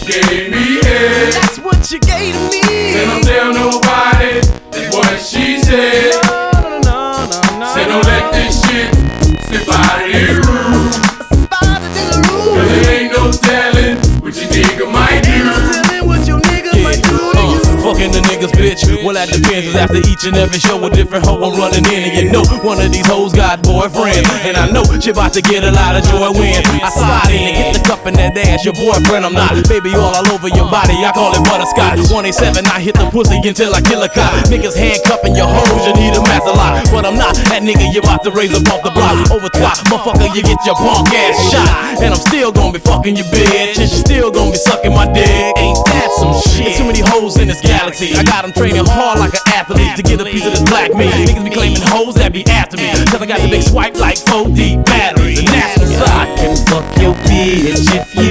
gave me head. That's what you gave to me. Said don't tell nobody, that's what she said. Said don't let this shit slip out of the room. Cause there ain't no telling what your nigga might do. Fucking the niggas, bitch. Well, that depends. Cause after each and every show, a different hoe I'm running in. And you know, one of these hoes got boyfriend. And I know she about to get a lot of joy when I slide in and get the cup in that ass. Your boyfriend, I'm not. Baby, all over your body. I call it butterscotch. 187, I hit the pussy until I kill a cop. Niggas handcuffing your hoes, you need a mask a lot. But I'm not that nigga you about to raise up off the block. Over top, motherfucker, you get your punk ass shot. And I'm still gonna be fucking your bitch. And you still gonna be sucking my dick. Ain't that some shit? There's too many hoes in this galaxy. I got them training hard like an athlete to get a piece of this black meat. Niggas be claiming hoes that be after me. Cause I got the big swipe like 4D batteries. And that's what's up. I can fuck your bitch if you